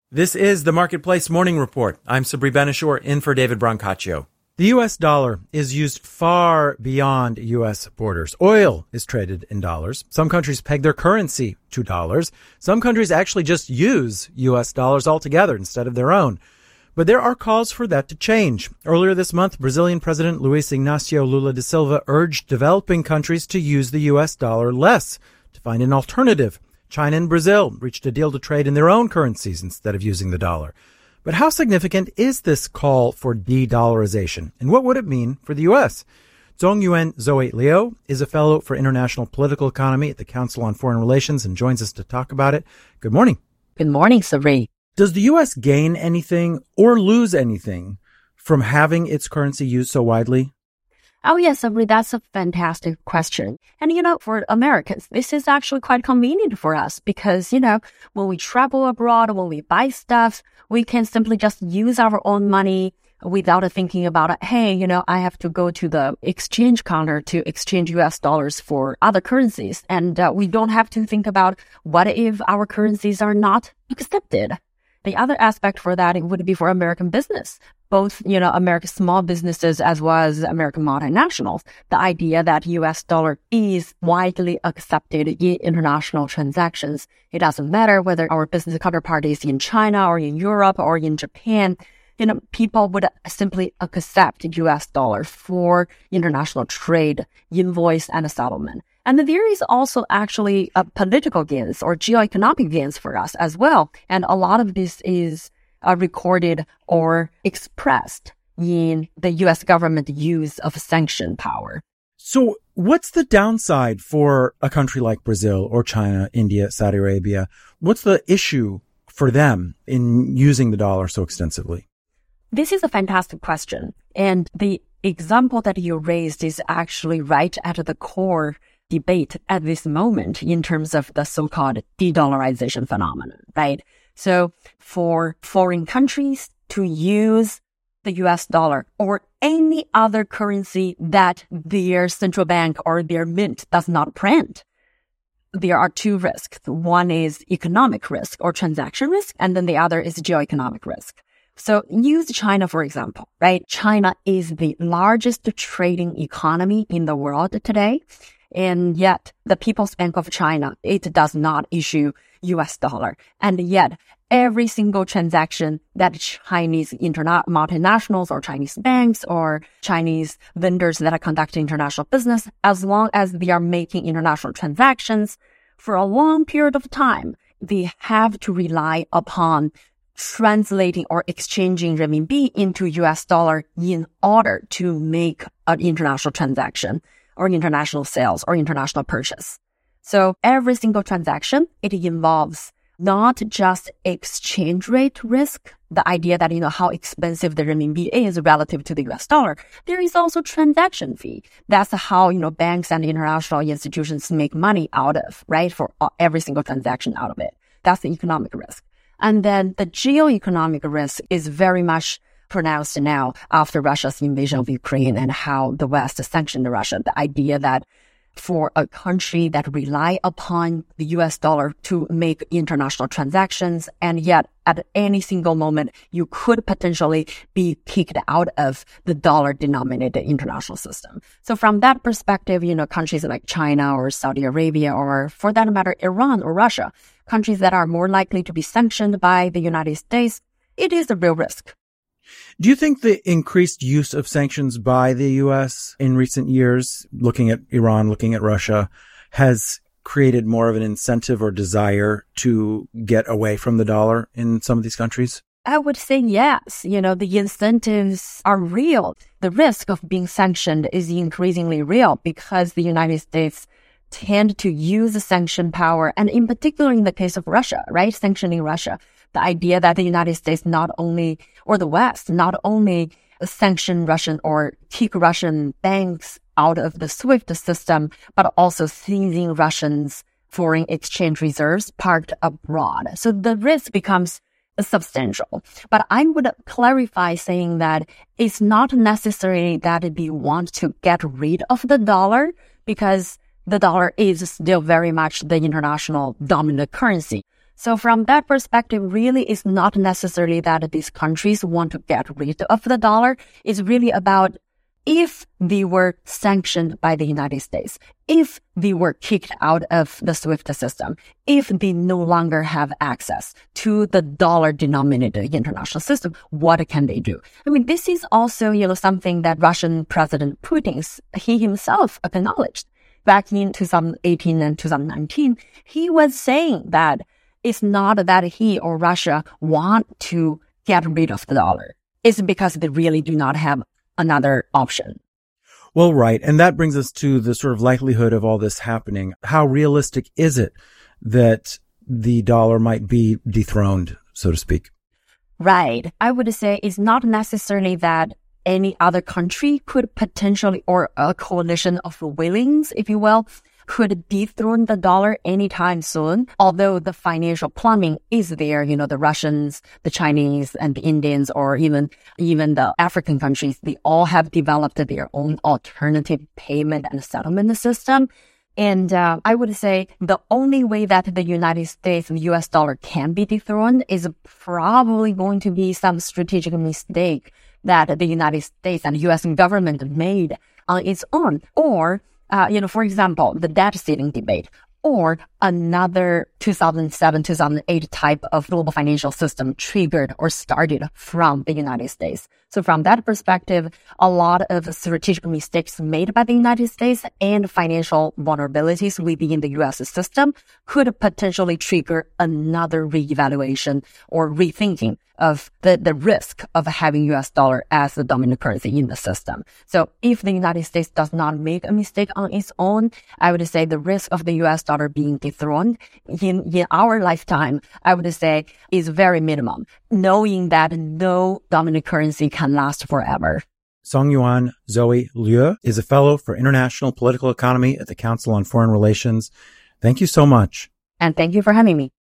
This is the Marketplace Morning Report. I'm Sabri Ben-Achour, in for David Brancaccio. The U.S. dollar is used far beyond U.S. borders. Oil is traded in dollars. Some countries peg their currency to dollars. Some countries actually just use U.S. dollars altogether instead of their own. But there are calls for that to change. Earlier this month, Brazilian President Luiz Inácio Lula da Silva urged developing countries to use the U.S. dollar less to find an alternative. China and Brazil reached a deal to trade in their own currencies instead of using the dollar. But how significant is this call for de-dollarization? And what would it mean for the U.S.? Zhongyuan Zoe Liu is a fellow for international political economy at the Council on Foreign Relations and joins us to talk about it. Good morning. Good morning, Sabri. Does the U.S. gain anything or lose anything from having its currency used so widely? Oh, yes, Sabri, that's a fantastic question. And, for Americans, this is actually quite convenient for us because, when we travel abroad, when we buy stuff, we can simply just use our own money without thinking about, hey, I have to go to the exchange counter to exchange U.S. dollars for other currencies. And we don't have to think about what if our currencies are not accepted. The other aspect for that, it would be for American business, both, American small businesses as well as American multinationals. The idea that U.S. dollar is widely accepted in international transactions. It doesn't matter whether our business counterpart is in China or in Europe or in Japan. People would simply accept U.S. dollar for international trade, invoice, and settlement. And there is also actually a political gains or geoeconomic gains for us as well. And a lot of this is recorded or expressed in the U.S. government use of sanction power. So what's the downside for a country like Brazil or China, India, Saudi Arabia? What's the issue for them in using the dollar so extensively? This is a fantastic question. And the example that you raised is actually right at the core debate at this moment in terms of the so-called de-dollarization phenomenon, right? So for foreign countries to use the US dollar or any other currency that their central bank or their mint does not print, there are two risks. One is economic risk or transaction risk, and then the other is geoeconomic risk. So use China, for example, right? China is the largest trading economy in the world today. And yet the People's Bank of China, it does not issue US dollar. And yet every single transaction that Chinese multinationals or Chinese banks or Chinese vendors that are conducting international business, as long as they are making international transactions for a long period of time, they have to rely upon translating or exchanging renminbi into US dollar in order to make an international transaction or international sales or international purchase. So every single transaction, it involves not just exchange rate risk, the idea that, how expensive the renminbi is relative to the US dollar. There is also transaction fee. That's how, banks and international institutions make money out of, right? For every single transaction out of it. That's the economic risk. And then the geoeconomic risk is very much pronounced now after Russia's invasion of Ukraine and how the West sanctioned Russia. The idea that for a country that rely upon the US dollar to make international transactions, and yet at any single moment, you could potentially be kicked out of the dollar-denominated international system. So from that perspective, countries like China or Saudi Arabia, or for that matter, Iran or Russia, countries that are more likely to be sanctioned by the United States, it is a real risk. Do you think the increased use of sanctions by the U.S. in recent years, looking at Iran, looking at Russia, has created more of an incentive or desire to get away from the dollar in some of these countries? I would say yes. The incentives are real. The risk of being sanctioned is increasingly real because the United States tend to use the sanction power, and in particular in the case of Russia, right? Sanctioning Russia. The idea that the United States or the West not only sanction Russian or kick Russian banks out of the SWIFT system, but also seizing Russians' foreign exchange reserves parked abroad. So the risk becomes substantial. But I would clarify saying that it's not necessary that we want to get rid of the dollar because the dollar is still very much the international dominant currency. So from that perspective, really it's not necessarily that these countries want to get rid of the dollar. It's really about if they were sanctioned by the United States, if they were kicked out of the SWIFT system, if they no longer have access to the dollar-denominated international system, what can they do? I mean, this is also, something that Russian President Putin, he himself acknowledged. Back in 2018 and 2019, he was saying that it's not that he or Russia want to get rid of the dollar. It's because they really do not have another option. Well, right. And that brings us to the sort of likelihood of all this happening. How realistic is it that the dollar might be dethroned, so to speak? Right. I would say it's not necessarily that any other country could potentially, or a coalition of willings, if you will, could dethrone the dollar anytime soon. Although the financial plumbing is there, the Russians, the Chinese, and the Indians, or even the African countries, they all have developed their own alternative payment and settlement system. And I would say the only way that the United States and the US dollar can be dethroned is probably going to be some strategic mistake that the United States and US government made on its own. Or for example, the debt ceiling debate, or another 2007-2008 type of global financial system triggered or started from the United States. So from that perspective, a lot of strategic mistakes made by the United States and financial vulnerabilities within the U.S. system could potentially trigger another reevaluation or rethinking of the risk of having U.S. dollar as the dominant currency in the system. So if the United States does not make a mistake on its own, I would say the risk of the U.S. dollar being dethroned in our lifetime, I would say is very minimum, knowing that no dominant currency can last forever. Songyuan Zoe Liu is a fellow for international political economy at the Council on Foreign Relations. Thank you so much. And thank you for having me.